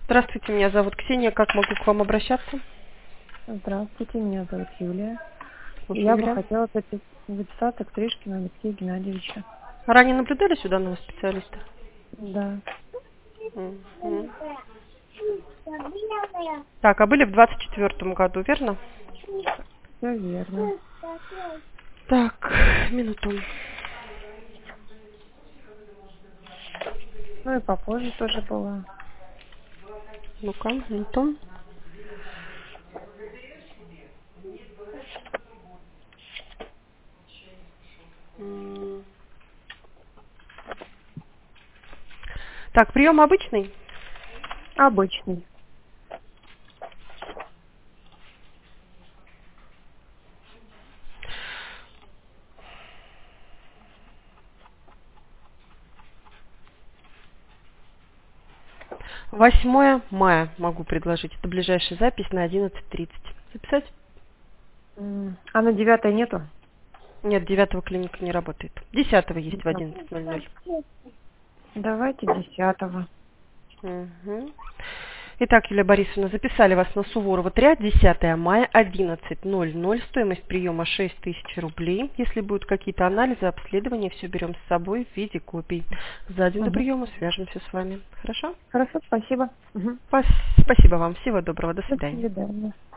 Здравствуйте, меня зовут Ксения. Как могу к вам обращаться? Здравствуйте, меня зовут Юлия. Слушаю, Я бы Юлия. хотела записаться к стрижке на Алексея Геннадьевича. Ранее наблюдали у данного специалиста? Да, Мгм. Так, а были в 24 году, верно? все верно. Так, минуту. Ну и попозже тоже было. Ну-ка, минуту. М. Так, прием обычный. Обычный. 8 мая могу предложить. Это ближайшая запись на 11:30. Записать? А на 9 нету? Нет, 9 клиника не работает. 10 есть в Да. 11:00. Давайте 10-го. Мгм. Итак, Юлия Борисовна, записали вас на Суворова 3, 10 мая, 11:00. Стоимость приема 6000 рублей. Если будут какие-то анализы, обследования, все берем с собой в виде копий. За день до Угу. приема свяжемся с вами. Хорошо? Хорошо, спасибо. Угу. Спасибо вам. Всего доброго. До До свидания. свидания.